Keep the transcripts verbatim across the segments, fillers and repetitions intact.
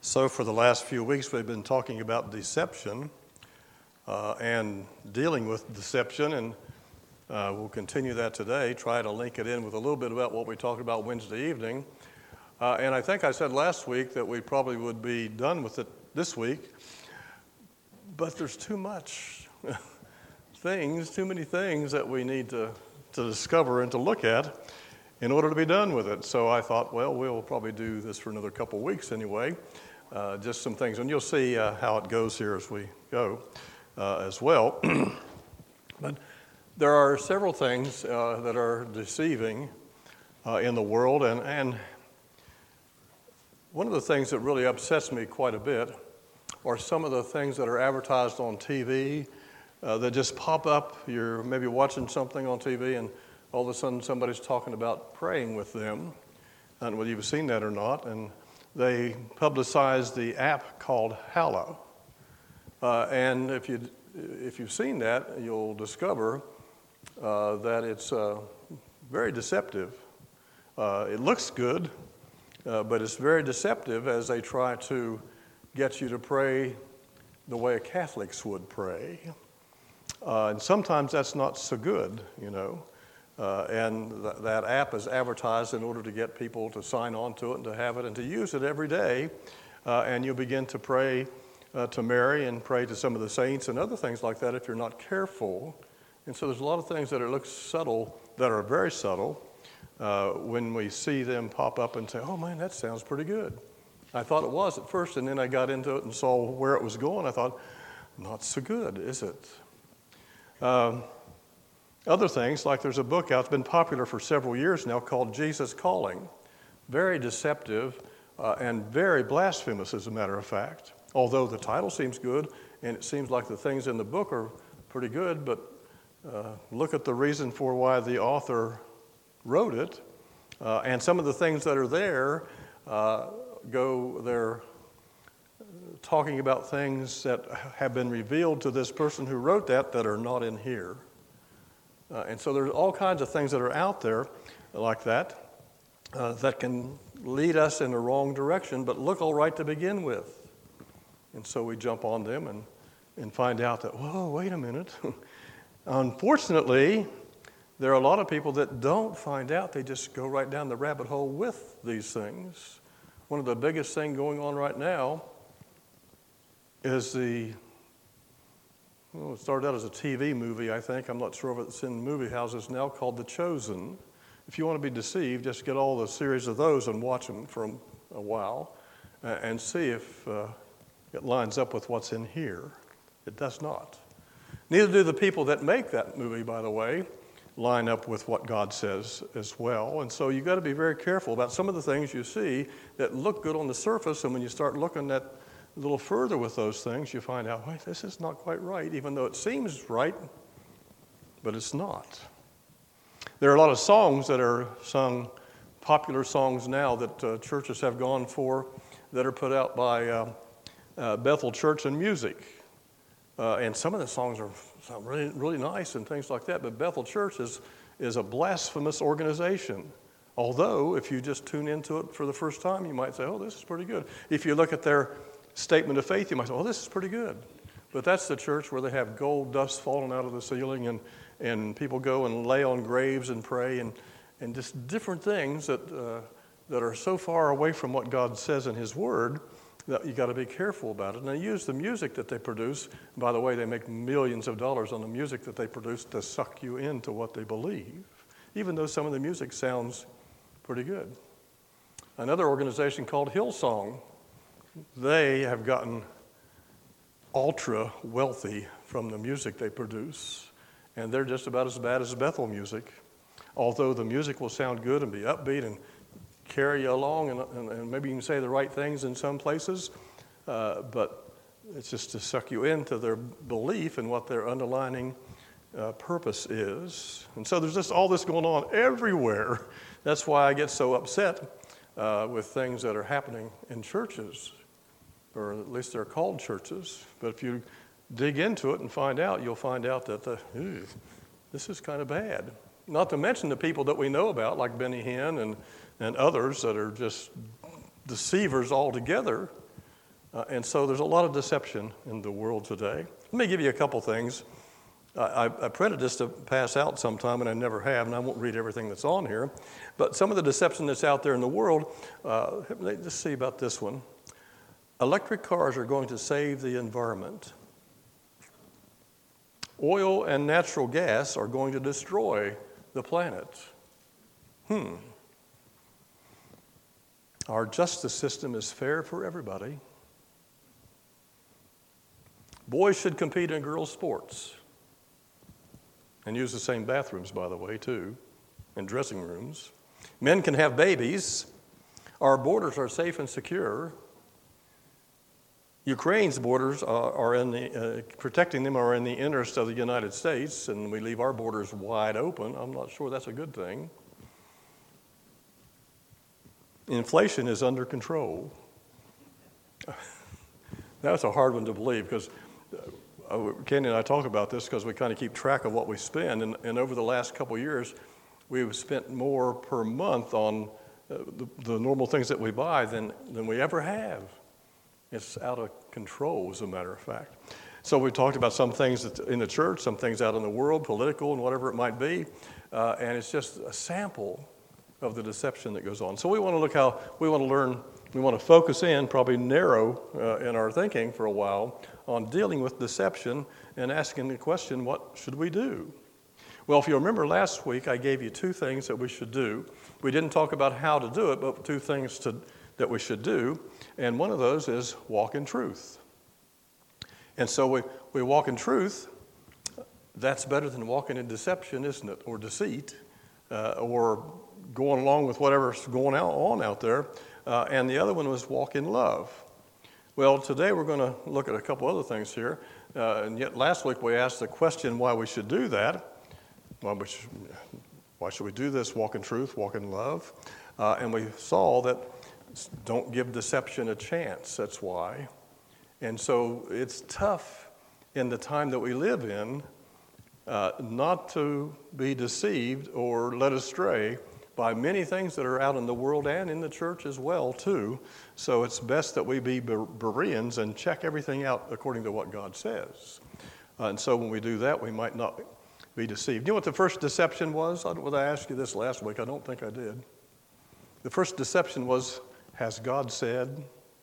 So for the last few weeks, we've been talking about deception uh, and dealing with deception, and uh, we'll continue that today, try to link it in with a little bit about what we talked about Wednesday evening. Uh, and I think I said last week that we probably would be done with it this week, but there's too much things, too many things that we need to, to discover and to look at in order to be done with it. So I thought, well, we'll probably do this for another couple weeks anyway. Uh, just some things, and you'll see uh, how it goes here as we go uh, as well. But there are several things uh, that are deceiving uh, in the world, and, and one of the things that really upsets me quite a bit are some of the things that are advertised on T V uh, that just pop up. You're maybe watching something on T V, and all of a sudden somebody's talking about praying with them. I don't know whether you've seen that or not, and they publicized the app called Hallow. Uh, and if, you, if you've seen that, you'll discover uh, that it's uh, very deceptive. Uh, it looks good, uh, but it's very deceptive as they try to get you to pray the way Catholics would pray. Uh, and sometimes that's not so good, you know. Uh, and th- that app is advertised in order to get people to sign on to it and to have it and to use it every day. Uh, and you'll begin to pray uh, to Mary and pray to some of the saints and other things like that if you're not careful. And so there's a lot of things that are look subtle, that are very subtle, uh, when we see them pop up and say, oh man, that sounds pretty good. I thought it was at first, and then I got into it and saw where it was going. I thought, not so good, is it? Um, Other things, like there's a book out, it's been popular for several years now, called Jesus Calling. Very deceptive uh, and very blasphemous, as a matter of fact. Although the title seems good, and it seems like the things in the book are pretty good, but uh, look at the reason for why the author wrote it. Uh, and some of the things that are there uh, go, they're talking about things that have been revealed to this person who wrote that that are not in here. Uh, and so there's all kinds of things that are out there like that uh, that can lead us in the wrong direction, but look all right to begin with. And so we jump on them and, and find out that, whoa, wait a minute. Unfortunately, there are a lot of people that don't find out. They just go right down the rabbit hole with these things. One of the biggest things going on right now is the Well, it started out as a T V movie, I think. I'm not sure if it's in movie houses now, called The Chosen. If you want to be deceived, just get all the series of those and watch them for a while uh, and see if uh, it lines up with what's in here. It does not. Neither do the people that make that movie, by the way, line up with what God says as well. And so you've got to be very careful about some of the things you see that look good on the surface, and when you start looking at a little further with those things, you find out, wait, this is not quite right, even though it seems right, but it's not. There are a lot of songs that are sung, popular songs now that uh, churches have gone for, that are put out by uh, uh, Bethel Church and Music. Uh, and some of the songs are sound really, really nice and things like that, but Bethel Church is, is a blasphemous organization. Although, if you just tune into it for the first time, you might say, oh, this is pretty good. If you look at their statement of faith, you might say, oh, this is pretty good. But that's the church where they have gold dust falling out of the ceiling, and, and people go and lay on graves and pray, and, and just different things that, uh, that are so far away from what God says in His Word that you got to be careful about it. And they use the music that they produce. By the way, they make millions of dollars on the music that they produce to suck you into what they believe, even though some of the music sounds pretty good. Another organization called Hillsong, they have gotten ultra wealthy from the music they produce, and they're just about as bad as Bethel music. Although the music will sound good and be upbeat and carry you along, and, and, and maybe you can say the right things in some places, uh, but it's just to suck you into their belief and what their underlying uh, purpose is. And so there's just all this going on everywhere. That's why I get so upset uh, with things that are happening in churches, or at least they're called churches. But if you dig into it and find out, you'll find out that the, ew, this is kind of bad. Not to mention the people that we know about, like Benny Hinn and, and others that are just deceivers altogether. Uh, and so there's a lot of deception in the world today. Let me give you a couple things. I, I printed this to pass out sometime, and I never have, and I won't read everything that's on here. But some of the deception that's out there in the world, uh, let's see about this one. Electric cars are going to save the environment. Oil and natural gas are going to destroy the planet. Hmm. Our justice system is fair for everybody. Boys should compete in girls' sports. And use the same bathrooms, by the way, too, and dressing rooms. Men can have babies. Our borders are safe and secure. Ukraine's borders are, are in the, uh, protecting them are in the interest of the United States, and we leave our borders wide open. I'm not sure that's a good thing. Inflation is under control. That's a hard one to believe because uh, Kenny and I talk about this because we kind of keep track of what we spend, and, and over the last couple of years, we've spent more per month on uh, the, the normal things that we buy than, than we ever have. It's out of control, as a matter of fact. So we talked about some things in the church, some things out in the world, political and whatever it might be, uh, and it's just a sample of the deception that goes on. So we want to look how, we want to learn, we want to focus in, probably narrow uh, in our thinking for a while on dealing with deception and asking the question, what should we do? Well, if you remember last week, I gave you two things that we should do. We didn't talk about how to do it, but two things to, that we should do, and one of those is walk in truth. And so we, we walk in truth. That's better than walking in deception, isn't it, or deceit, uh, or going along with whatever's going out, on out there. Uh, and the other one was walk in love. Well, today we're going to look at a couple other things here. Uh, and yet last week we asked the question why we should do that. Why, we should, why should we do this? Walk in truth, walk in love. Uh, and we saw that don't give deception a chance. That's why. And so it's tough in the time that we live in uh, not to be deceived or led astray by many things that are out in the world and in the church as well, too. So it's best that we be Bereans and check everything out according to what God says. Uh, and so when we do that, we might not be deceived. You know what the first deception was? I, well, I asked you this last week. I don't think I did. The first deception was, has God said?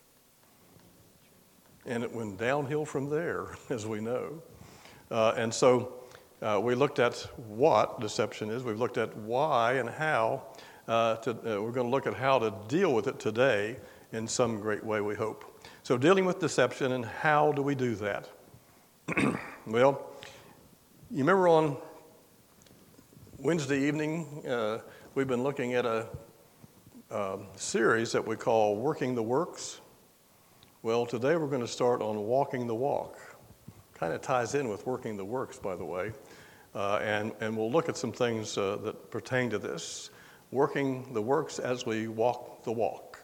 And it went downhill from there, as we know. Uh, and so uh, we looked at what deception is. We've looked at why and how. Uh, to, uh, we're going to look at how to deal with it today in some great way, we hope. So dealing with deception, and how do we do that? Well, you remember on Wednesday evening, uh, we've been looking at a um, series that we call Working the Works. Well, today we're going to start on Walking the Walk. Kind of ties in with Working the Works, by the way. Uh, and, and we'll look at some things uh, that pertain to this. Working the works as we walk the walk.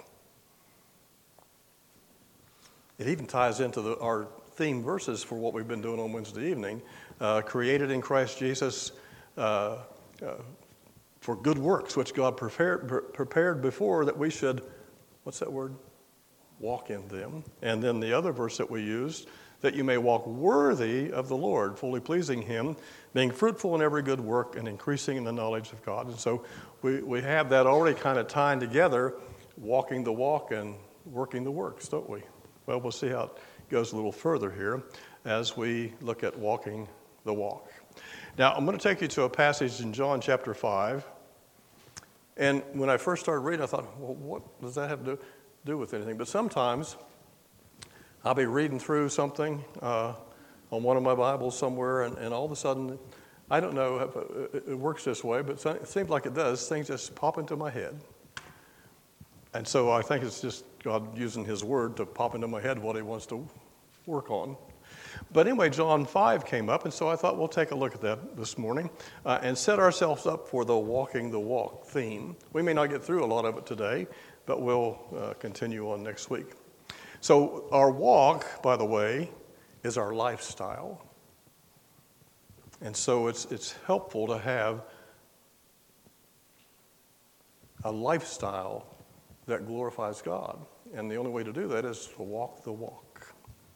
It even ties into the, our theme verses for what we've been doing on Wednesday evening. Uh, created in Christ Jesus uh, uh, for good works, which God prepared, pre- prepared before that we should, what's that word? Walk in them. And then the other verse that we used, that you may walk worthy of the Lord, fully pleasing Him, being fruitful in every good work and increasing in the knowledge of God. And so we, we have that already kind of tying together, walking the walk and working the works, don't we? Well, we'll see how it goes a little further here as we look at walking the walk. Now, I'm going to take you to a passage in John chapter five. And when I first started reading, I thought, well, what does that have to do? do with anything. But sometimes I'll be reading through something uh, on one of my Bibles somewhere, and, and all of a sudden, I don't know if it, it works this way, but it seems like it does. Things just pop into my head. And so I think it's just God using His Word to pop into my head what He wants to work on. But anyway, John five came up, and so I thought we'll take a look at that this morning uh, and set ourselves up for the Walking the Walk theme. We may not get through a lot of it today, but we'll uh, continue on next week. So our walk, by the way, is our lifestyle. And so it's it's helpful to have a lifestyle that glorifies God. And the only way to do that is to walk the walk.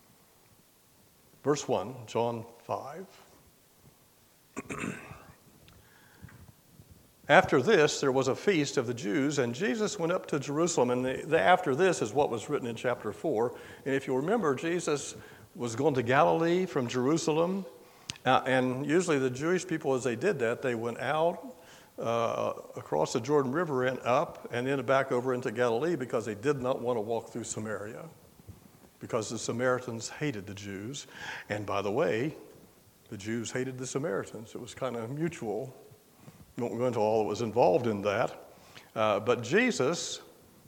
Verse one, John five. After this, there was a feast of the Jews, and Jesus went up to Jerusalem. And the, the after this is what was written in chapter four. And if you remember, Jesus was going to Galilee from Jerusalem. Uh, and usually the Jewish people, as they did that, they went out uh, across the Jordan River and up, and then back over into Galilee because they did not want to walk through Samaria, because the Samaritans hated the Jews. And by the way, the Jews hated the Samaritans. It was kind of mutual. We won't go into all that was involved in that. Uh, but Jesus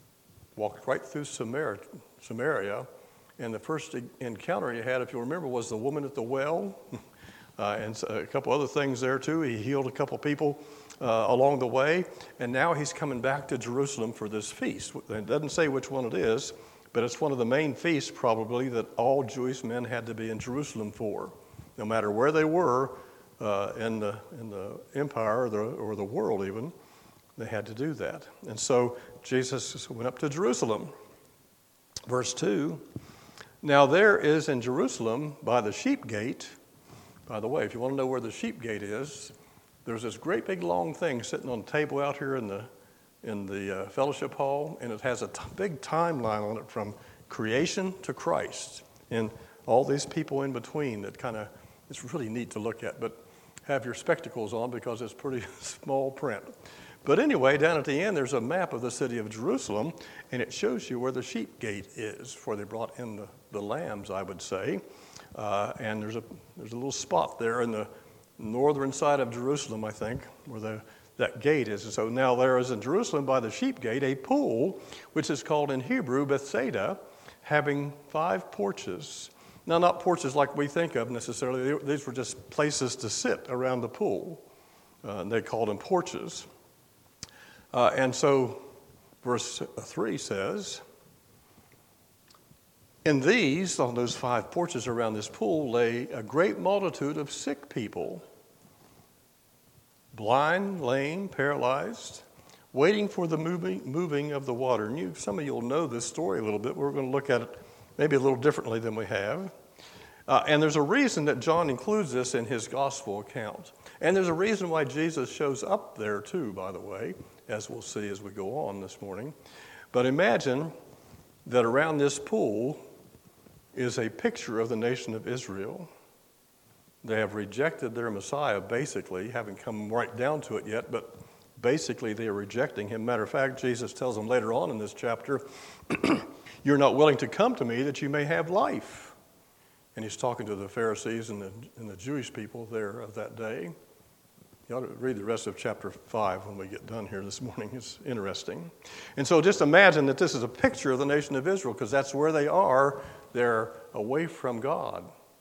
walked right through Samaria, Samaria, and the first encounter he had, if you remember, was the woman at the well, uh, and a couple other things there too. He healed a couple people uh, along the way, and now he's coming back to Jerusalem for this feast. It doesn't say which one it is, but it's one of the main feasts probably that all Jewish men had to be in Jerusalem for, no matter where they were. Uh, in the in the empire or the, or the world even, they had to do that. And so Jesus went up to Jerusalem. Verse two, now there is in Jerusalem by the sheep gate, by the way, if you want to know where the sheep gate is, there's this great big long thing sitting on a table out here in the in the uh, fellowship hall, and it has a t- big timeline on it from creation to Christ, and all these people in between that kind of, it's really neat to look at, but have your spectacles on because it's pretty small print. But anyway, down at the end, there's a map of the city of Jerusalem, and it shows you where the sheep gate is, where they brought in the, the lambs, I would say. Uh, and there's a there's a little spot there in the northern side of Jerusalem, I think, where the, that gate is. And so now there is in Jerusalem by the sheep gate a pool, which is called in Hebrew Bethsaida, having five porches. Now, not porches like we think of necessarily. These were just places to sit around the pool. Uh, and they called them porches. Uh, and so verse three says, in these, on those five porches around this pool, lay a great multitude of sick people, blind, lame, paralyzed, waiting for the moving, moving of the water. And you, some of you will know this story a little bit. We're going to look at it maybe a little differently than we have. Uh, and there's a reason that John includes this in his gospel account. And there's a reason why Jesus shows up there too, by the way, as we'll see as we go on this morning. But imagine that around this pool is a picture of the nation of Israel. They have rejected their Messiah, basically, haven't come right down to it yet, but basically they are rejecting him. Matter of fact, Jesus tells them later on in this chapter, you're not willing to come to me that you may have life. And he's talking to the Pharisees and the, and the Jewish people there of that day. You ought to read the rest of chapter five when we get done here this morning. It's interesting. And so just imagine that this is a picture of the nation of Israel, because that's where they are. They're away from God.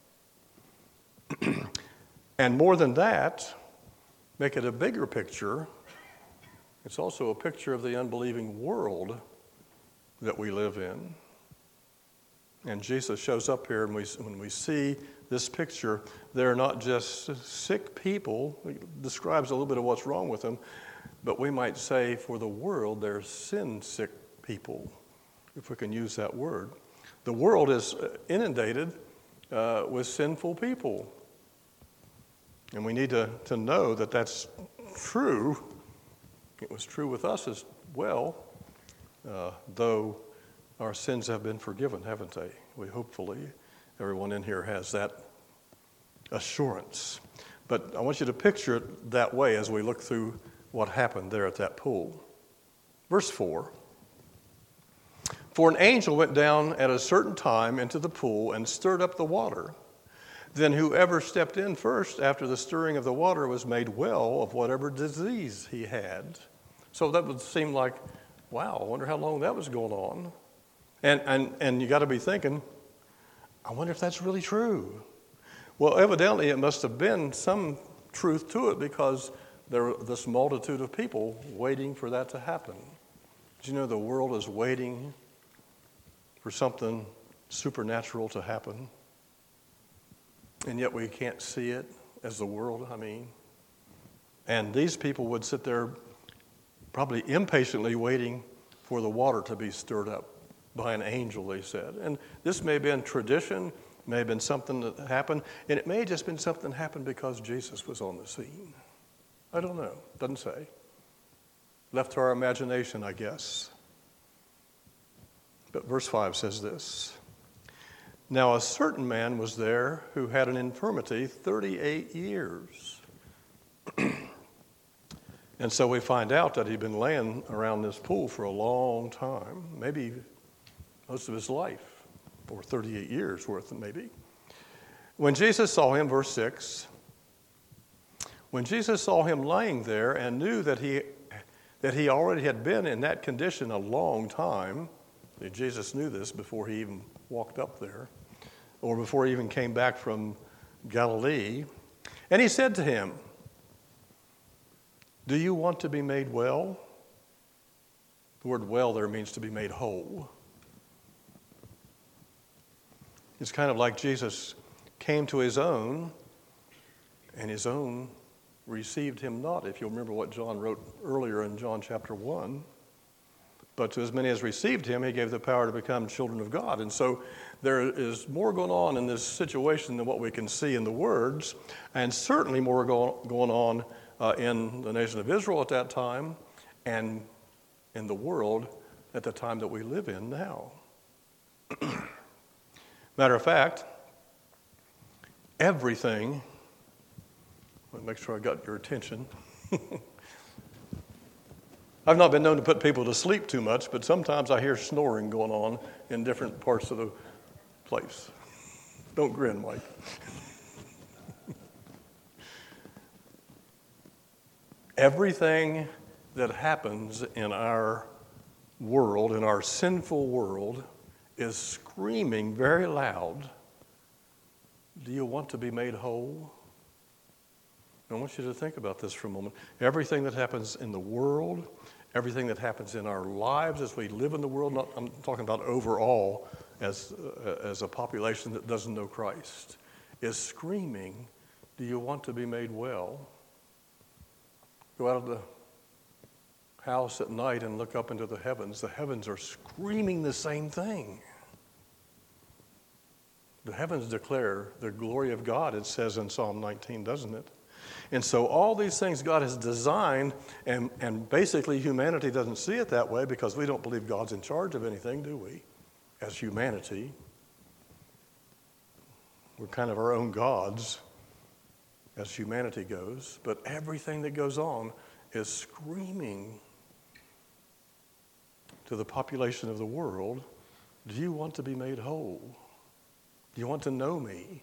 And more than that, make it a bigger picture. It's also a picture of the unbelieving world that we live in. And Jesus shows up here, and we, when we see this picture, they're not just sick people. It describes a little bit of what's wrong with them, but we might say for the world, they're sin-sick people, if we can use that word. The world is inundated uh, with sinful people. And we need to, to know that that's true. It was true with us as well, uh, though our sins have been forgiven, haven't they? We hopefully, everyone in here has that assurance. But I want you to picture it that way as we look through what happened there at that pool. Verse four. For an angel went down at a certain time into the pool and stirred up the water. Then whoever stepped in first after the stirring of the water was made well of whatever disease he had. So that would seem like, wow, I wonder how long that was going on. And and and you got to be thinking, I wonder if that's really true. Well, evidently it must have been some truth to it, because there were this multitude of people waiting for that to happen. Do you know the world is waiting for something supernatural to happen? And yet we can't see it as the world, I mean. And these people would sit there probably impatiently waiting for the water to be stirred up. by an angel, they said. And this may have been tradition, may have been something that happened, and it may have just been something that happened because Jesus was on the scene. I don't know. Doesn't say. Left to our imagination, I guess. But verse five says this. Now a certain man was there who had an infirmity thirty-eight years. And so we find out that he'd been laying around this pool for a long time, maybe most of his life, or thirty-eight years worth maybe. When Jesus saw him, verse six, when Jesus saw him laying there and knew that he that he already had been in that condition a long time, Jesus knew this before he even walked up there, or before he even came back from Galilee, and he said to him, do you want to be made well? The word well there means to be made whole. It's kind of like Jesus came to his own, and his own received him not, if you'll remember what John wrote earlier in John chapter one. But to as many as received him, he gave the power to become children of God. And so there is more going on in this situation than what we can see in the words, and certainly more go- going on uh, in the nation of Israel at that time and in the world at the time that we live in now. Matter of fact, everything, let me make sure I got your attention. I've not been known to put people to sleep too much, but sometimes I hear snoring going on in different parts of the place. Don't grin, Mike. Everything that happens in our world, in our sinful world, is screaming very loud, do you want to be made whole? I want you to think about this for a moment. Everything that happens in the world, everything that happens in our lives as we live in the world, not, I'm talking about overall as, uh, as a population that doesn't know Christ, is screaming, do you want to be made well? Go out of the house at night and look up into the heavens. The heavens are screaming the same thing. The heavens declare the glory of God, it says in Psalm nineteen, doesn't it? And so all these things God has designed, and, and basically humanity doesn't see it that way because we don't believe God's in charge of anything, do we? As humanity. We're kind of our own gods as humanity goes. But everything that goes on is screaming to the population of the world, do you want to be made whole? Do you want to know me?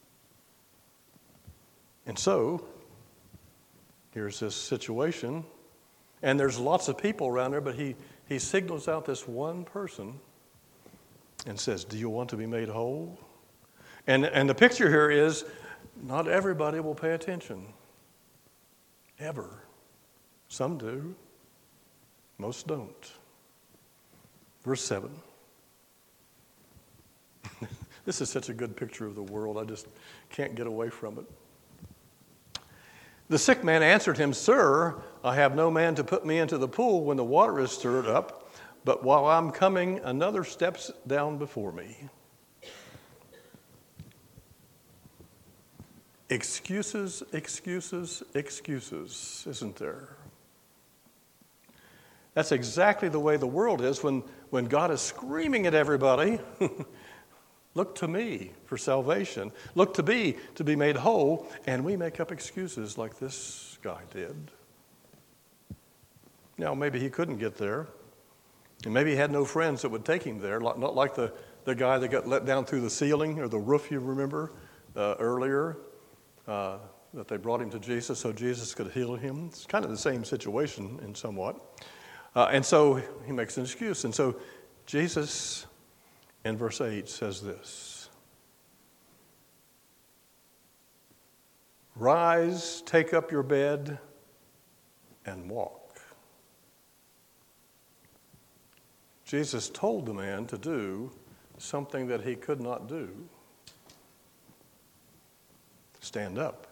And so, here's this situation, and there's lots of people around there, but he, he signals out this one person and says, do you want to be made whole? And, and the picture here is, not everybody will pay attention, ever. Some do, most don't. Verse seven. This is such a good picture of the world, I just can't get away from it. The sick man answered him, Sir, I have no man to put me into the pool when the water is stirred up, but while I'm coming, another steps down before me. Excuses, excuses, excuses, isn't there? That's exactly the way the world is when, when God is screaming at everybody, look to me for salvation. Look to me to be made whole. And we make up excuses like this guy did. Now, maybe he couldn't get there. And maybe he had no friends that would take him there. Not like the, the guy that got let down through the ceiling or the roof, you remember, uh, earlier. Uh, that they brought him to Jesus so Jesus could heal him. It's kind of the same situation in somewhat. Uh, and so he makes an excuse. And so Jesus, in verse eight, says this. Rise, take up your bed, and walk. Jesus told the man to do something that he could not do. Stand up.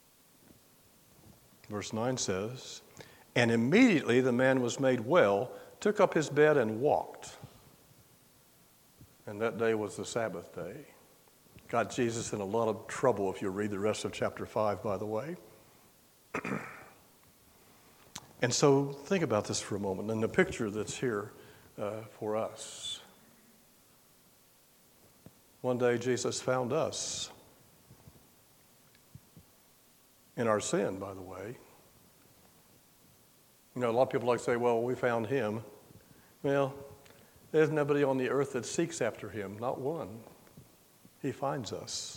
Verse nine says, and immediately the man was made well took up his bed and walked. And that day was the Sabbath day. Got Jesus in a lot of trouble if you read the rest of chapter five, by the way. And so think about this for a moment and the picture that's here uh, for us. One day Jesus found us in our sin, by the way. You know, a lot of people like to say, well, we found him. Well, there's nobody on the earth that seeks after him, not one. He finds us.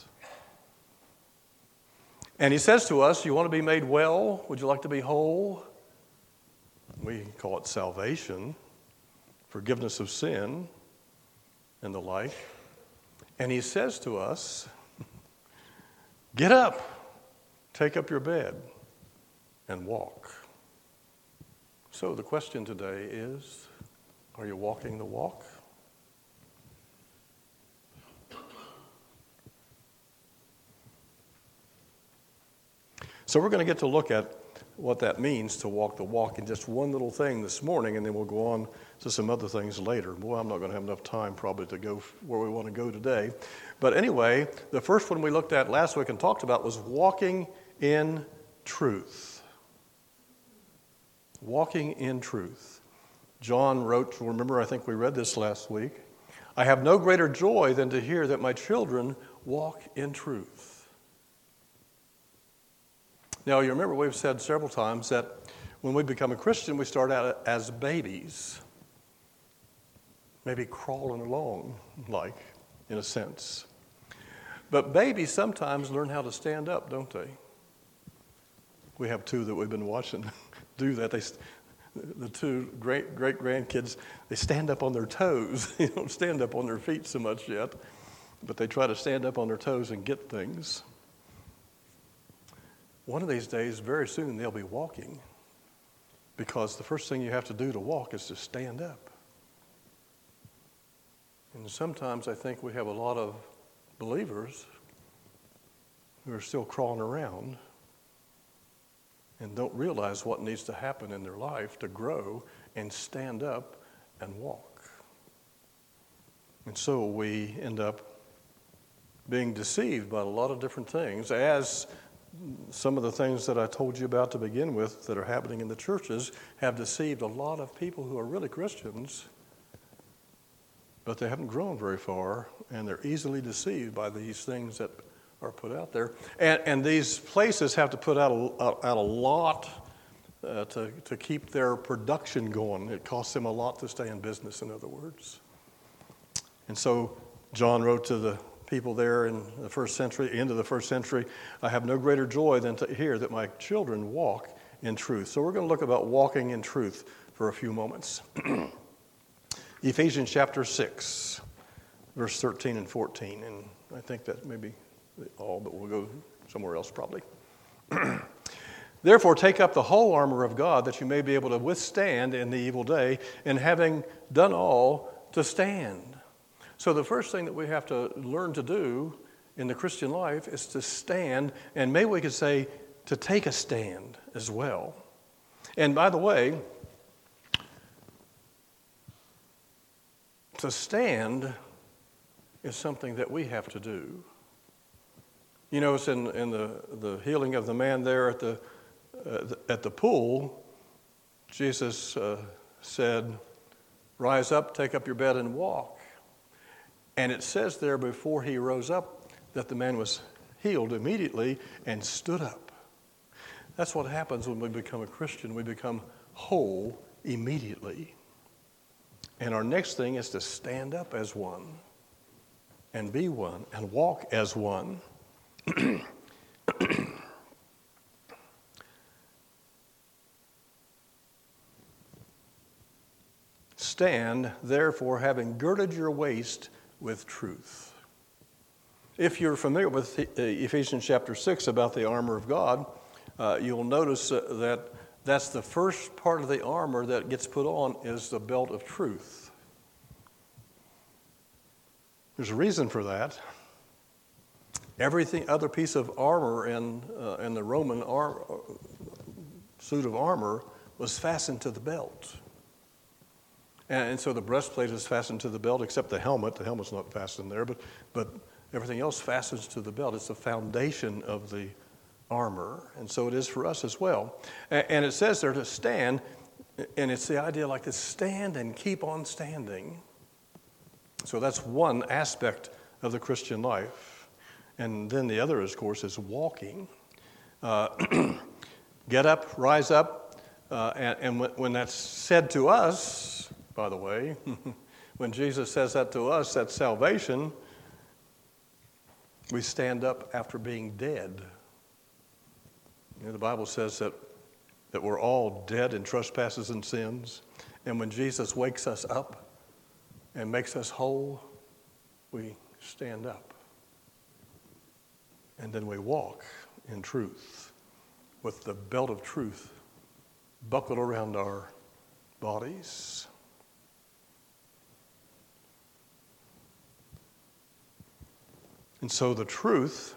And he says to us, you want to be made well? Would you like to be whole? We call it salvation, forgiveness of sin, and the like. And he says to us, get up, take up your bed, and walk. So the question today is, are you walking the walk? So we're going to get to look at what that means to walk the walk in just one little thing this morning, and then we'll go on to some other things later. Boy, I'm not going to have enough time probably to go where we want to go today. But anyway, the first one we looked at last week and talked about was walking in truth. Walking in truth. John wrote, remember, I think we read this last week, I have no greater joy than to hear that my children walk in truth. Now, you remember we've said several times that when we become a Christian, we start out as babies, maybe crawling along, like, in a sense. But babies sometimes learn how to stand up, don't they? We have two that we've been watching do that. They, the two great great grandkids, they stand up on their toes. They don't stand up on their feet so much yet, but they try to stand up on their toes and get things. One of these days, very soon, they'll be walking, because the first thing you have to do to walk is to stand up. And sometimes I think we have a lot of believers who are still crawling around and don't realize what needs to happen in their life to grow and stand up and walk. And so we end up being deceived by a lot of different things, as some of the things that I told you about to begin with that are happening in the churches have deceived a lot of people who are really Christians, but they haven't grown very far, and they're easily deceived by these things that are put out there. And, and these places have to put out a, out a lot uh, to, to keep their production going. It costs them a lot to stay in business, in other words. And so John wrote to the people there in the first century, end of the first century, I have no greater joy than to hear that my children walk in truth. So we're going to look about walking in truth for a few moments. Ephesians chapter six, verse thirteen and fourteen. And I think that may be all, but we'll go somewhere else probably. Therefore, take up the whole armor of God, that you may be able to withstand in the evil day, and having done all, to stand. So the first thing that we have to learn to do in the Christian life is to stand, and maybe we could say to take a stand as well. And by the way, to stand is something that we have to do. You know, it's in, in the, the healing of the man there at the, uh, the at the pool, Jesus uh, said, rise up, take up your bed and walk. And it says there before he rose up that the man was healed immediately and stood up. That's what happens when we become a Christian. We become whole immediately. And our next thing is to stand up as one and be one and walk as one. Stand, therefore, having girded your waist with truth. If you're familiar with Ephesians chapter six about the armor of God, uh, you'll notice that that's the first part of the armor that gets put on is the belt of truth. There's a reason for that. Everything other piece of armor in, uh, in the Roman ar- suit of armor was fastened to the belt. And, and so the breastplate is fastened to the belt, except the helmet. The helmet's not fastened there, but, but everything else fastens to the belt. It's the foundation of the armor, and so it is for us as well. And, and it says there to stand, and it's the idea like this: stand and keep on standing. So that's one aspect of the Christian life. And then the other, of course, is walking. Uh, get up, rise up, uh, and, and when, when that's said to us, by the way, when Jesus says that to us, that's salvation. We stand up after being dead. You know, the Bible says that, that we're all dead in trespasses and sins. And when Jesus wakes us up and makes us whole, we stand up. And then we walk in truth with the belt of truth buckled around our bodies. And so the truth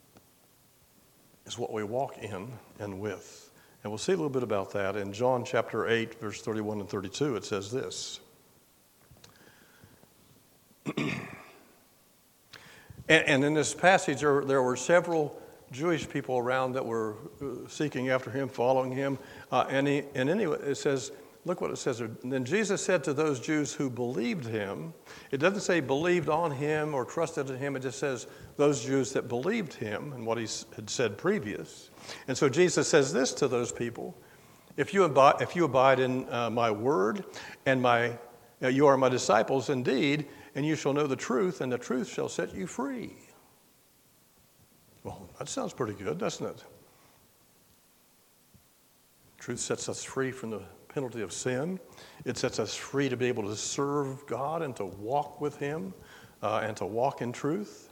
is what we walk in and with. And we'll see a little bit about that. In John chapter eight, verse thirty-one and thirty-two, it says this. and, and in this passage, there, there were several Jewish people around that were seeking after him, following him. Uh, and, he, and anyway, it says, look what it says there. And then Jesus said to those Jews who believed him, it doesn't say believed on him or trusted in him, it just says those Jews that believed him and what he had said previous. And so Jesus says this to those people: if you abide, if you abide in uh, my word, and my, uh, you are my disciples indeed, and you shall know the truth, and the truth shall set you free. Well, that sounds pretty good, doesn't it? Truth sets us free from the penalty of sin. It sets us free to be able to serve God and to walk with him uh, and to walk in truth.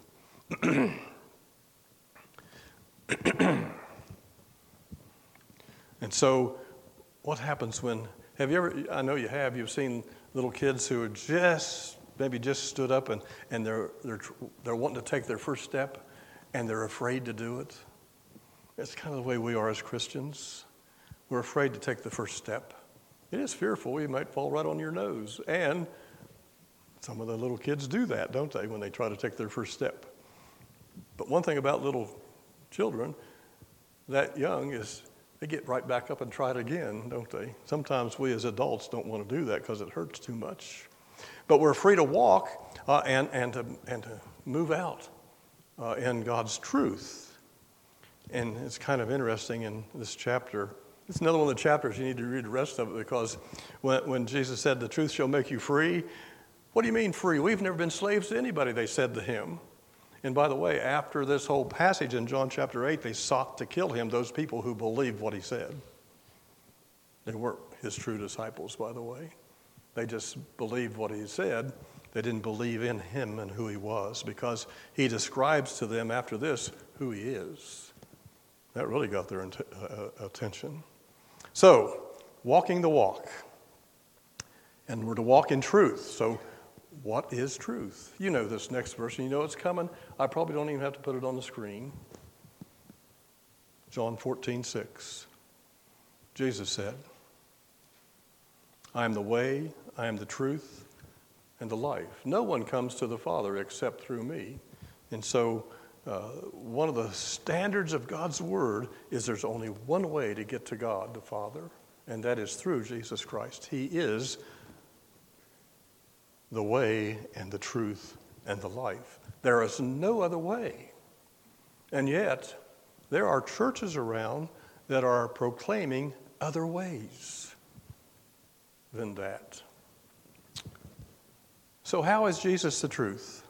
And so what happens when, have you ever, I know you have, you've seen little kids who are just, maybe just stood up and, and they're, they're, they're wanting to take their first step and they're afraid to do it. It's kind of the way we are as Christians. We're afraid to take the first step. It is fearful. You might fall right on your nose. And some of the little kids do that, don't they, when they try to take their first step. But one thing about little children that young is they get right back up and try it again, don't they? Sometimes we as adults don't want to do that because it hurts too much. But we're free to walk uh, and, and, to, and to move out uh, in God's truth. And it's kind of interesting in this chapter. It's another one of the chapters you need to read the rest of it, because when, when Jesus said the truth shall make you free, what do you mean free? We've never been slaves to anybody, they said to him. And by the way, after this whole passage in John chapter eight, they sought to kill him, those people who believed what he said. They weren't his true disciples, by the way. They just believed what he said. They didn't believe in him and who he was, because he describes to them after this who he is. That really got their attention. So, walking the walk. And we're to walk in truth. So, what is truth? You know this next verse, and you know it's coming. I probably don't even have to put it on the screen. John fourteen six. Jesus said, I am the way, I am the truth, and the life. No one comes to the Father except through me. And so, uh, one of the standards of God's Word is there's only one way to get to God, the Father, and that is through Jesus Christ. He is the way and the truth and the life. There is no other way. And yet, there are churches around that are proclaiming other ways than that. So how is Jesus the truth?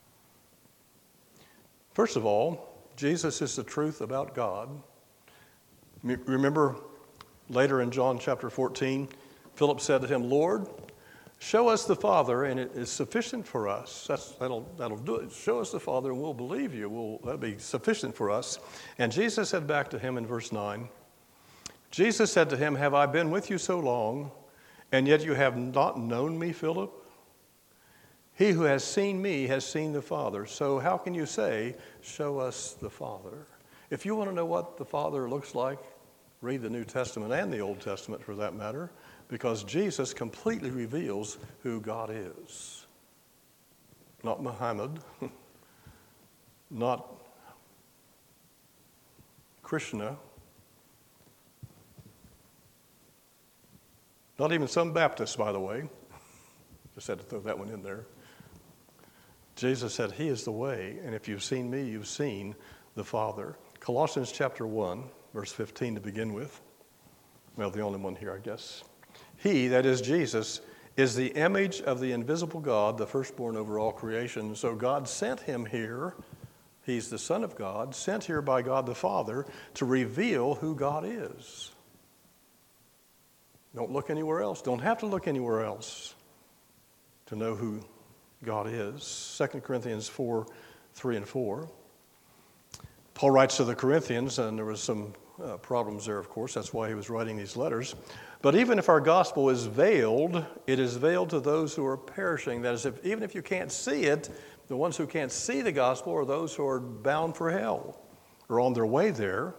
First of all, Jesus is the truth about God. Remember later in John chapter fourteen, Philip said to him, Lord, show us the Father, and it is sufficient for us. That's, that'll, that'll do it. Show us the Father, and we'll believe you. We'll, that'll be sufficient for us. And Jesus said back to him in verse nine, Jesus said to him, have I been with you so long, and yet you have not known me, Philip? He who has seen me has seen the Father. So how can you say, show us the Father? If you want to know what the Father looks like, read the New Testament and the Old Testament for that matter. because Jesus completely reveals who God is. Not Muhammad, not Krishna, not even some Baptists, by the way. Just had to throw that one in there. Jesus said, he is the way, and if you've seen me, you've seen the Father. Colossians chapter one, verse fifteen to begin with. Well, the only one here, I guess. He, that is Jesus, is the image of the invisible God, the firstborn over all creation. So God sent him here. He's the Son of God, sent here by God the Father to reveal who God is. Don't look anywhere else. Don't have to look anywhere else to know who God is. Second Corinthians four, three and four. Paul writes to the Corinthians, and there was some uh, problems there, of course. That's why he was writing these letters. But even if our gospel is veiled, it is veiled to those who are perishing. That is, if, even if you can't see it, the ones who can't see the gospel are those who are bound for hell, or on their way there,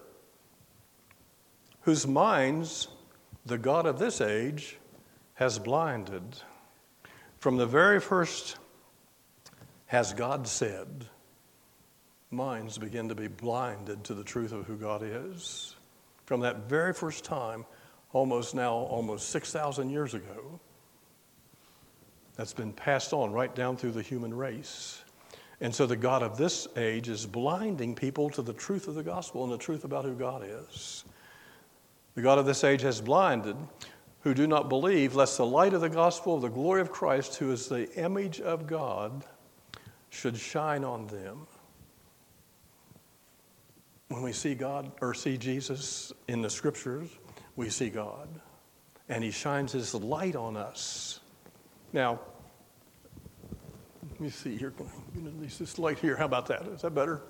whose minds the God of this age has blinded. From the very first, has God said, minds begin to be blinded to the truth of who God is. From that very first time, almost now, almost six thousand years ago, that's been passed on right down through the human race. And so the God of this age is blinding people to the truth of the gospel and the truth about who God is. The God of this age has blinded who do not believe, lest the light of the gospel of the glory of Christ, who is the image of God, should shine on them. When we see God or see Jesus in the scriptures, we see God, and he shines his light on us. Now, let me see here. There's this light here. How about that? Is that better?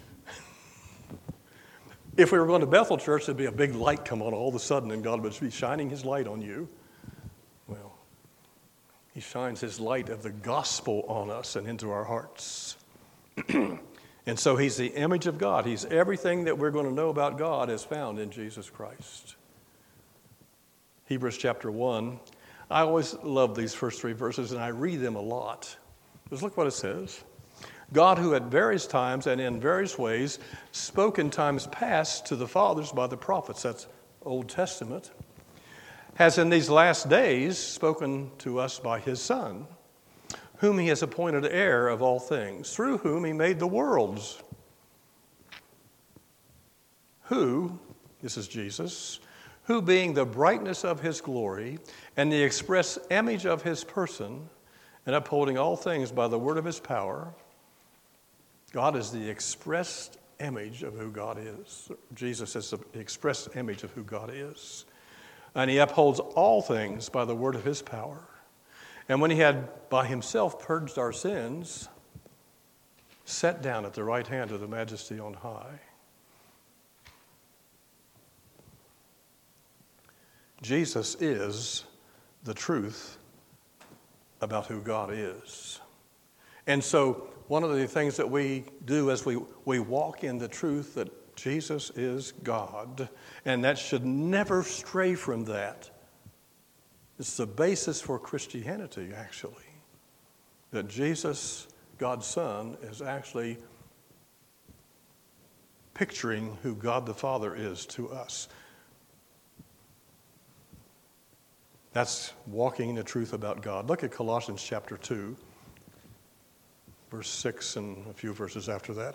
If we were going to Bethel Church, there'd be a big light come on all of a sudden, and God would be shining his light on you. Well, he shines his light of the gospel on us and into our hearts. And so he's the image of God. He's everything that we're going to know about God is found in Jesus Christ. Hebrews chapter one. I always love these first three verses, and I read them a lot. Just look what it says. God, who at various times and in various ways spoke in times past to the fathers by the prophets, that's Old Testament, has in these last days spoken to us by his Son, whom he has appointed heir of all things, through whom he made the worlds, who, this is Jesus, who being the brightness of his glory and the express image of his person, and upholding all things by the word of his power. God is the expressed image of who God is. Jesus is the express image of who God is. And he upholds all things by the word of his power. And when he had by himself purged our sins, sat down at the right hand of the Majesty on high. Jesus is the truth about who God is. And so one of the things that we do as we, we walk in the truth that Jesus is God, and that should never stray from that. It's the basis for Christianity, actually, that Jesus, God's Son, is actually picturing who God the Father is to us. That's walking in the truth about God. Look at Colossians chapter two, verse six and a few verses after that.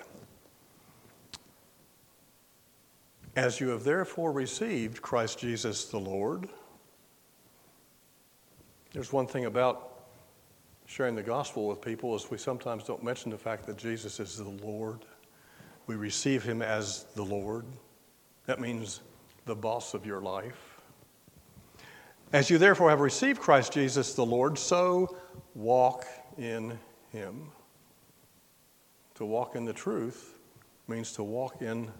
As you have therefore received Christ Jesus the Lord. There's one thing about sharing the gospel with people is we sometimes don't mention the fact that Jesus is the Lord. We receive him as the Lord. That means the boss of your life. As you therefore have received Christ Jesus the Lord, so walk in him. To walk in the truth means to walk in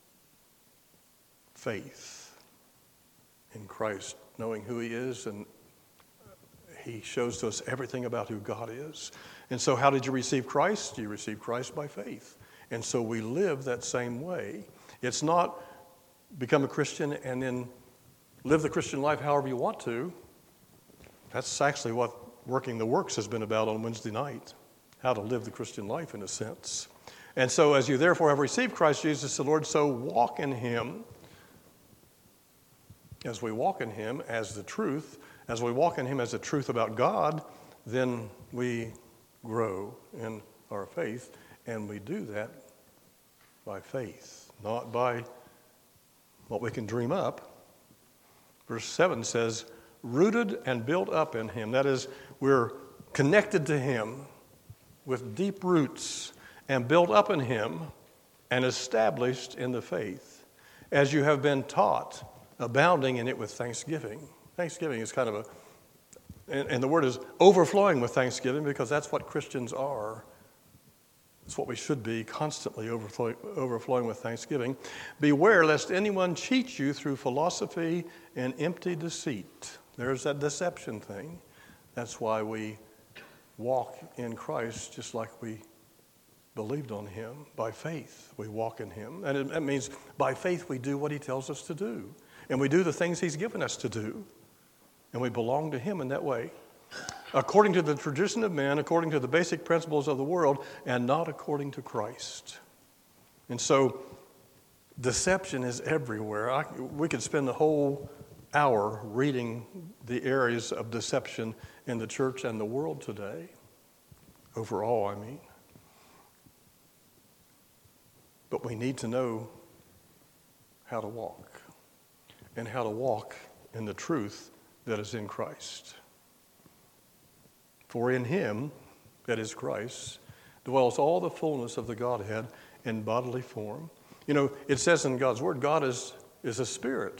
faith in Christ, knowing who he is, and he shows to us everything about who God is. And so how did you receive Christ? You received Christ by faith. And so we live that same way. It's not become a Christian and then live the Christian life however you want to. That's actually what Working the Works has been about on Wednesday night, how to live the Christian life in a sense. And so as you therefore have received Christ Jesus the Lord, so walk in him. As we walk in him as the truth, as we walk in him as the truth about God, then we grow in our faith, and we do that by faith, not by what we can dream up. Verse seven says, rooted and built up in him. That is, we're connected to him with deep roots and built up in him and established in the faith, as you have been taught, abounding in it with thanksgiving. Thanksgiving is kind of a, and, and the word is overflowing with thanksgiving, because that's what Christians are. It's what we should be, constantly overflowing, overflowing with thanksgiving. Beware lest anyone cheat you through philosophy and empty deceit. There's that deception thing. That's why we walk in Christ just like we believed on him. By faith, we walk in him. And it, it means by faith we do what he tells us to do. And we do the things he's given us to do. And we belong to him in that way, according to the tradition of men, according to the basic principles of the world, and not according to Christ. And so deception is everywhere. I, we could spend the whole hour reading the areas of deception in the church and the world today. Overall, I mean. But we need to know how to walk, and how to walk in the truth that is in Christ. For in him, that is Christ, dwells all the fullness of the Godhead in bodily form. You know, it says in God's word, God is, is a spirit.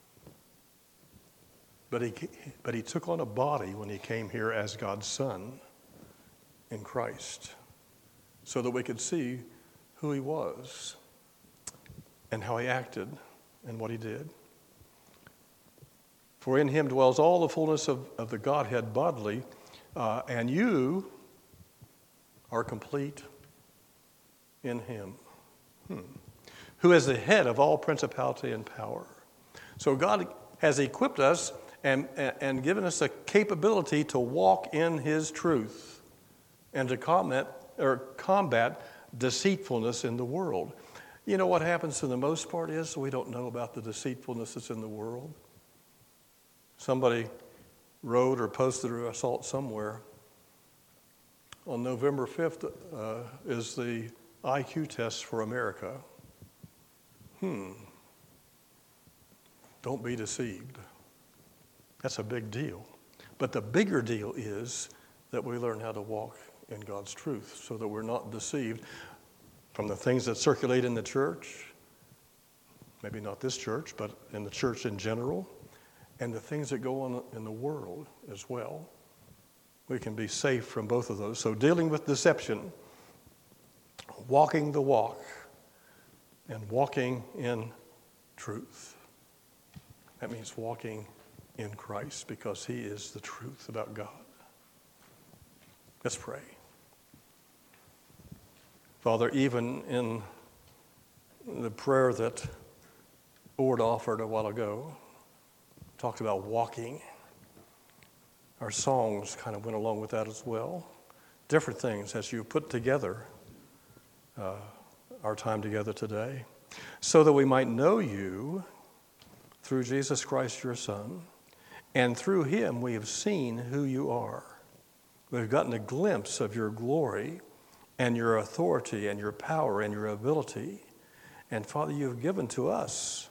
But he, but he took on a body when he came here as God's Son in Christ, so that we could see who he was and how he acted and what he did. For in him dwells all the fullness of, of the Godhead bodily, uh, and you are complete in him, hmm. who is the head of all principality and power. So God has equipped us and, and given us a capability to walk in his truth and to combat, or combat deceitfulness in the world. You know what happens for the most part is we don't know about the deceitfulness that's in the world. Somebody wrote or posted or I saw it somewhere. On November fifth uh, is the I Q test for America. Hmm. Don't be deceived. That's a big deal. But the bigger deal is that we learn how to walk in God's truth so that we're not deceived from the things that circulate in the church, maybe not this church, but in the church in general, and the things that go on in the world as well. We can be safe from both of those. So dealing with deception, walking the walk, and walking in truth. That means walking in Christ, because he is the truth about God. Let's pray. Father, even in the prayer that Ord offered a while ago, talked about walking. Our songs kind of went along with that as well. Different things as you put together uh, our time together today, so that we might know you through Jesus Christ, your Son, and through him we have seen who you are. We've gotten a glimpse of your glory and your authority and your power and your ability. And Father, you've given to us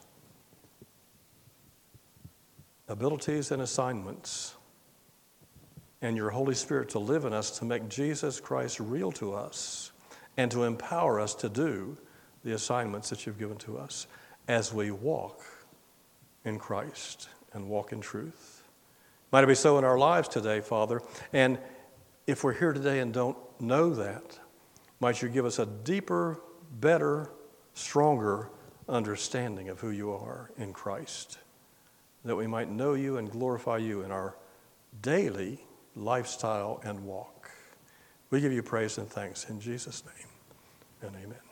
abilities and assignments, and your Holy Spirit to live in us to make Jesus Christ real to us and to empower us to do the assignments that you've given to us as we walk in Christ and walk in truth. Might it be so in our lives today, Father, and if we're here today and don't know that, might you give us a deeper, better, stronger understanding of who you are in Christ, that we might know you and glorify you in our daily lifestyle and walk. We give you praise and thanks in Jesus' name, and amen.